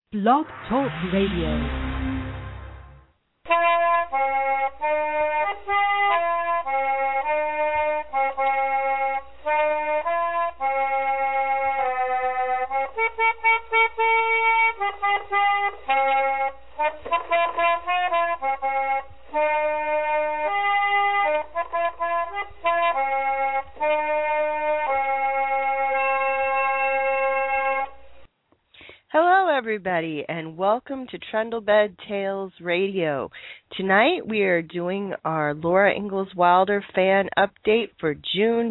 Blog Talk Radio. Everybody, and welcome to Trundlebed Tales Radio. Tonight we are doing our Laura Ingalls Wilder fan update for June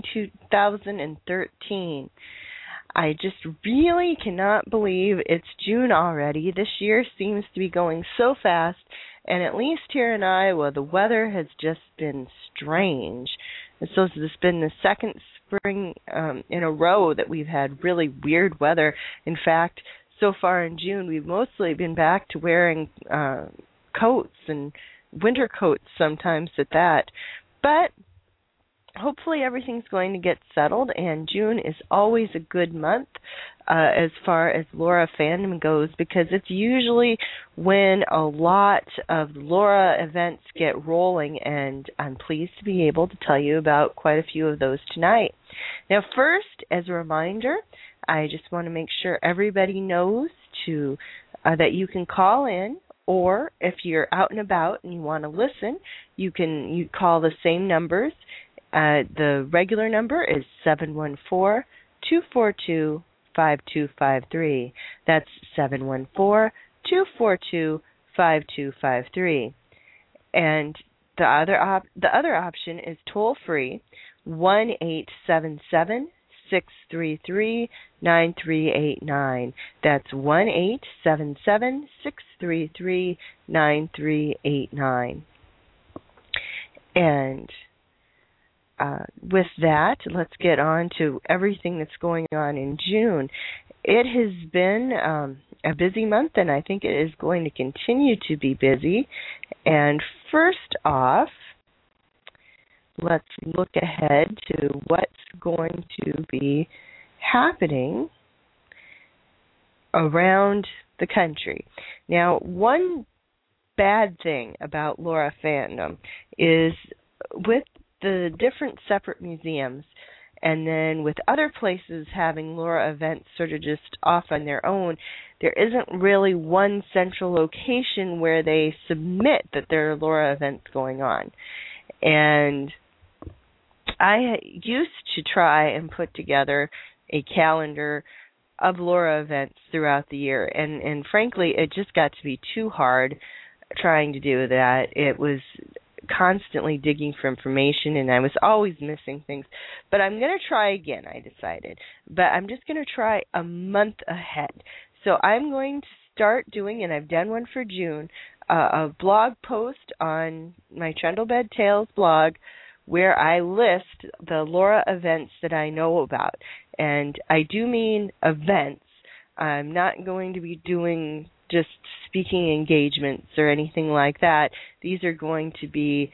2013. I just really cannot believe it's June already. This year seems to be going so fast, and at least here in Iowa, the weather has just been strange. And so this has been the second spring in a row that we've had really weird weather. In fact, so far in June, we've mostly been back to wearing coats and winter coats sometimes at that. But hopefully everything's going to get settled, and June is always a good month as far as Laura fandom goes, because it's usually when a lot of Laura events get rolling, and I'm pleased to be able to tell you about quite a few of those tonight. Now, first, as a reminder, I just want to make sure everybody knows that you can call in, or if you're out and about and you want to listen, you call the same numbers. The regular number is 714-242-5253. That's 714-242-5253. And the other option is toll free, 1-877-633-9389. That's 1-877-633-9389. And with that, let's get on to everything that's going on in June. It has been a busy month, and I think it is going to continue to be busy. And first off, let's look ahead to what's going to be happening around the country. Now, one bad thing about Laura fandom is with the different separate museums, and then with other places having Laura events sort of just off on their own, there isn't really one central location where they submit that there are Laura events going on. And I used to try and put together a calendar of Laura events throughout the year, and frankly, it just got to be too hard trying to do that. It was constantly digging for information, and I was always missing things. But I'm going to try again, I decided. But I'm just going to try a month ahead. So I'm going to start doing, and I've done one for June, a blog post on my Trundlebed Tales blog where I list the Laura events that I know about. And I do mean events. I'm not going to be doing just speaking engagements or anything like that. These are going to be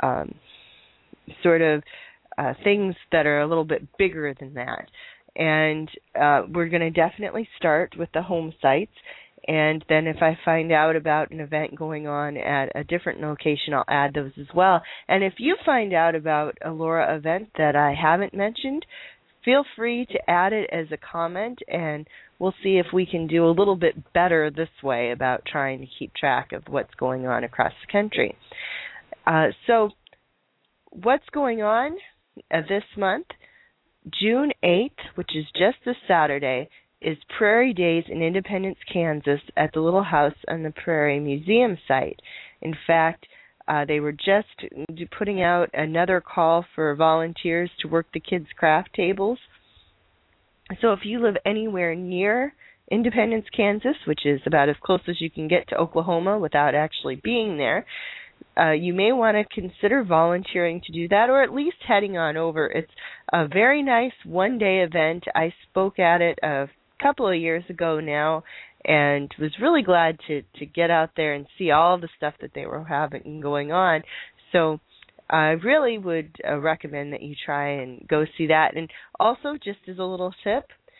sort of things that are a little bit bigger than that. And we're going to definitely start with the home sites. And then if I find out about an event going on at a different location, I'll add those as well. And if you find out about a Laura event that I haven't mentioned, feel free to add it as a comment, and we'll see if we can do a little bit better this way about trying to keep track of what's going on across the country. So what's going on this month? June 8th, which is just this Saturday, is Prairie Days in Independence, Kansas at the Little House on the Prairie Museum site. In fact, they were just putting out another call for volunteers to work the kids' craft tables. So if you live anywhere near Independence, Kansas, which is about as close as you can get to Oklahoma without actually being there, you may want to consider volunteering to do that, or at least heading on over. It's a very nice one-day event. I spoke at it a couple of years ago now, and was really glad to get out there and see all the stuff that they were having going on. So I really would recommend that you try and go see that. And also, just as a little tip,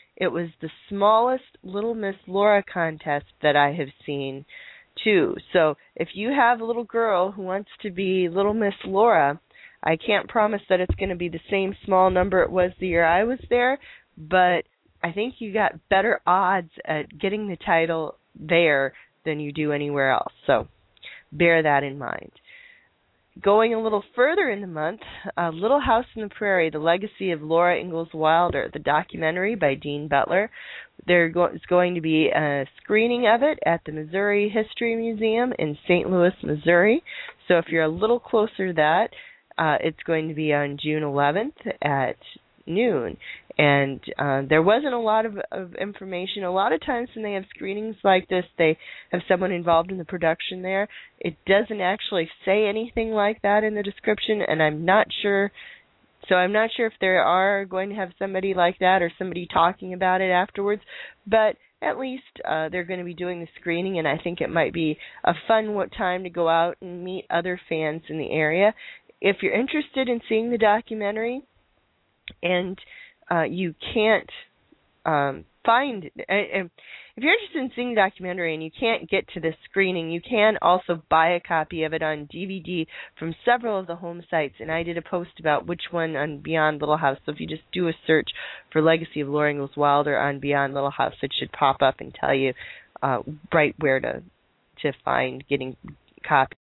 it was the smallest Little Miss Laura contest that I have seen, too. So if you have a little girl who wants to be Little Miss Laura, I can't promise that it's going to be the same small number it was the year I was there, but I think you got better odds at getting the title there than you do anywhere else. So bear that in mind. Going a little further in the month, Little House on the Prairie, The Legacy of Laura Ingalls Wilder, the documentary by Dean Butler. There's going to be a screening of it at the Missouri History Museum in St. Louis, Missouri. So if you're a little closer to that, it's going to be on June 11th at noon. And there wasn't a lot of information. A lot of times when they have screenings like this, they have someone involved in the production there. It doesn't actually say anything like that in the description, and I'm not sure. So I'm not sure if they are going to have somebody like that or somebody talking about it afterwards. But at least they're going to be doing the screening, and I think it might be a fun time to go out and meet other fans in the area. If you're interested in seeing the documentary and you can't find, if you're interested in seeing the documentary and you can't get to the screening, you can also buy a copy of it on DVD from several of the home sites, and I did a post about which one on Beyond Little House. So if you just do a search for Legacy of Laura Ingalls Wilder on Beyond Little House, it should pop up and tell you right where to find getting copies.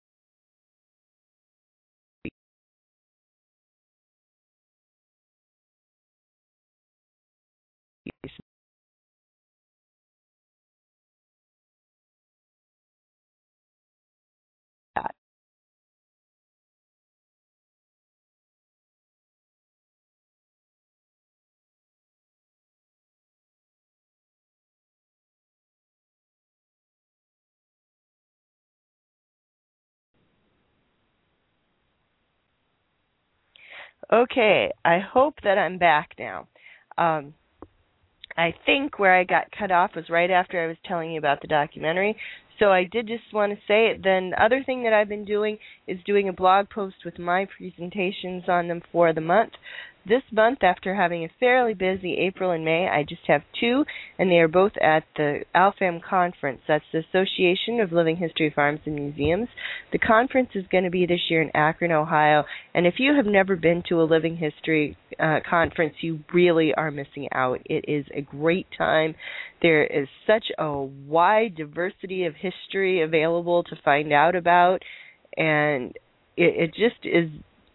Okay, I hope that I'm back now. I think where I got cut off was right after I was telling you about the documentary. So I did just want to say it. Then the other thing that I've been doing is doing a blog post with my presentations on them for the month. This month, after having a fairly busy April and May, I just have two, and they are both at the ALFAM conference. That's the Association of Living History Farms and Museums. The conference is going to be this year in Akron, Ohio, and if you have never been to a Living History conference, you really are missing out. It is a great time. There is such a wide diversity of history available to find out about, and it just is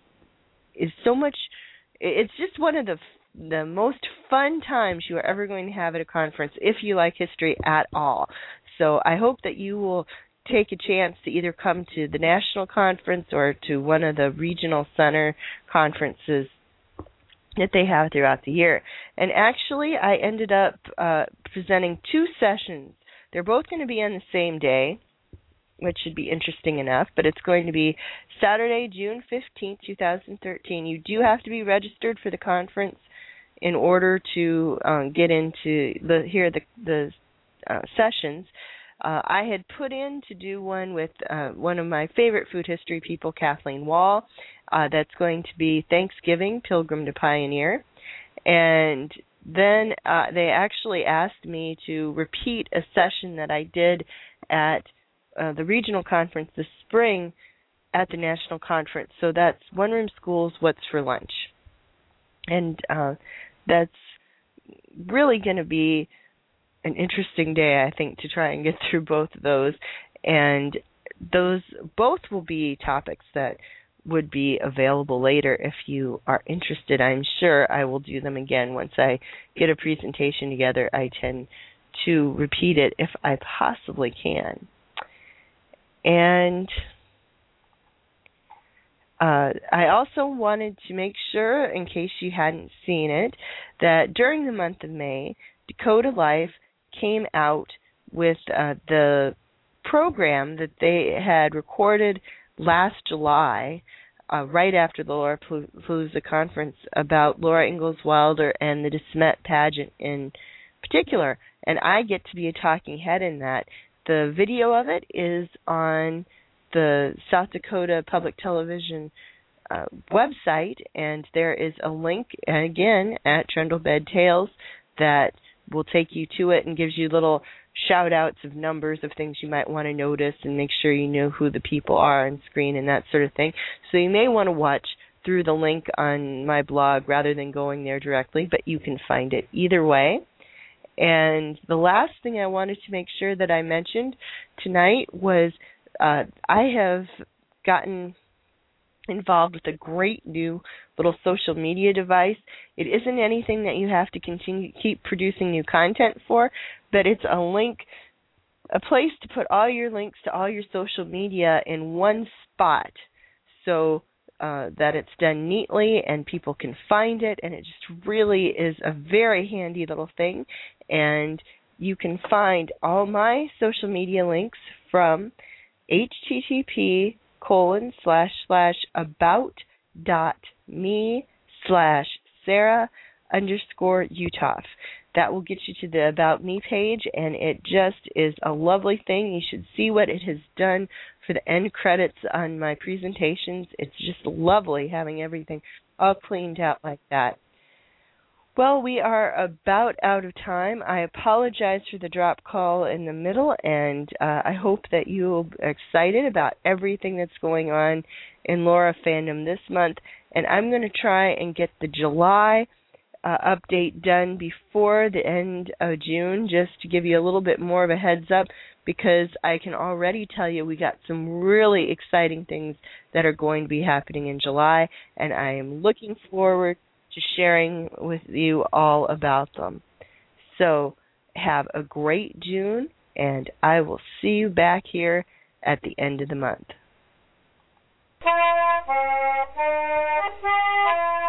so much. It's just one of the most fun times you are ever going to have at a conference if you like history at all. So I hope that you will take a chance to either come to the national conference or to one of the regional center conferences that they have throughout the year. And actually, I ended up presenting two sessions. They're both going to be on the same day, which should be interesting enough, but it's going to be Saturday, June 15th, 2013. You do have to be registered for the conference in order to get into hear the sessions. I had put in to do one with one of my favorite food history people, Kathleen Wall. That's going to be Thanksgiving, Pilgrim to Pioneer. And then they actually asked me to repeat a session that I did at the regional conference this spring at the national conference. So that's One Room Schools, What's for Lunch. And that's really going to be an interesting day, I think, to try and get through both of those. And those both will be topics that would be available later if you are interested. I'm sure I will do them again once I get a presentation together. I tend to repeat it if I possibly can. And I also wanted to make sure, in case you hadn't seen it, that during the month of May, Dakota Life came out with the program that they had recorded last July, right after the Laura Palooza conference, about Laura Ingalls Wilder and the DeSmet pageant in particular. And I get to be a talking head in that. The video of it is on the South Dakota Public Television website, and there is a link, again, at Trundle Bed Tales that will take you to it and gives you little shout outs of numbers of things you might want to notice and make sure you know who the people are on screen and that sort of thing. So you may want to watch through the link on my blog rather than going there directly, but you can find it either way. And the last thing I wanted to make sure that I mentioned tonight was I have gotten involved with a great new little social media device. It isn't anything that you have to keep producing new content for, but it's a place to put all your links to all your social media in one spot, so that it's done neatly and people can find it, and it just really is a very handy little thing. And you can find all my social media links from http://about.me/Sarah_Uthoff. That will get you to the About Me page, and it just is a lovely thing. You should see what it has done for the end credits on my presentations. It's just lovely having everything all cleaned out like that. Well, we are about out of time. I apologize for the drop call in the middle, and I hope that you are excited about everything that's going on in Laura fandom this month. And I'm going to try and get the July update done before the end of June, just to give you a little bit more of a heads up, because I can already tell you we got some really exciting things that are going to be happening in July, and I am looking forward to sharing with you all about them. So have a great June, and I will see you back here at the end of the month.